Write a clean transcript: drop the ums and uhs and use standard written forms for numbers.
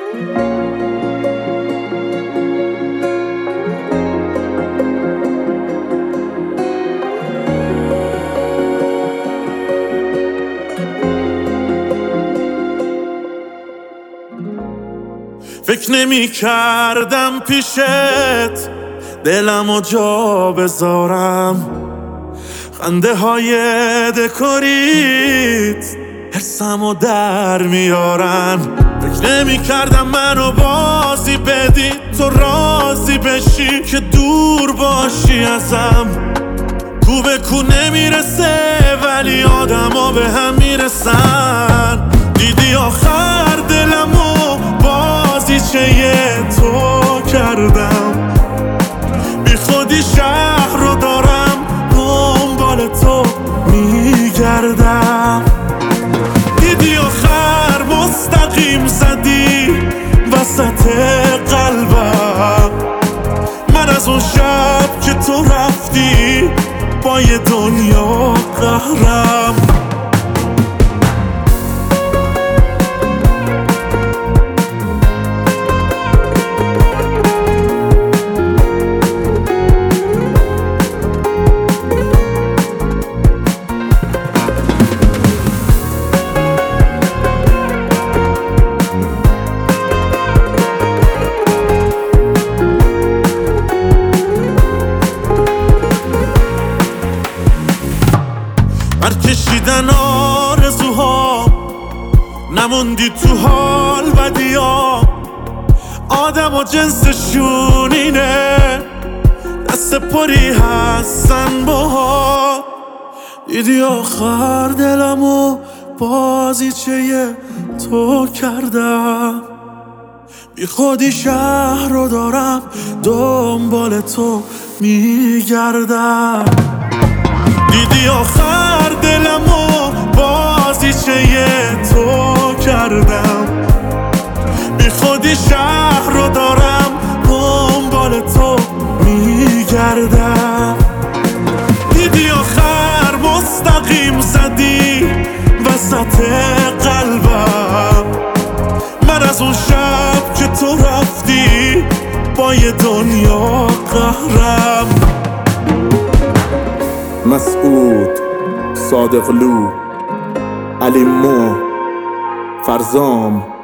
فکر نمی کردم پیشت دلمو جا بذارم، خنده های دکوریت حرسمو در میارن. فکر نمی کردم منو بازی بدی تو راضی بشی که دور باشی ازم. کو به کو نمیرسه ولی آدما به هم میرسن. دیدی آخر دلمو بازیچه تو کردم، بی خودی شهر رو دارم دنبال تو میگردم. دیدی آخر مستقیم زدی وسط قلبم، من از اون شب که تو رفتی با یه دنیا قهرم. کشیدن آرزوها نموندی تو حال بدیا، آدم و جنسشون اینه دست پری هستن باها. دیدی آخر دلمو بازیچه تو کردم، بی خودی شهر رو دارم دنبال تو میگردم. دیدی آخر دلمو بازیچه تو کردم، بی خودی شهر رو دارم دنبال تو میگردم. دیدی آخر مستقیم زدی وسط قلبم، من از اون شب که تو رفتی با یه دنیا قهرم. مسعود، صادقلو، علی مو، فرزام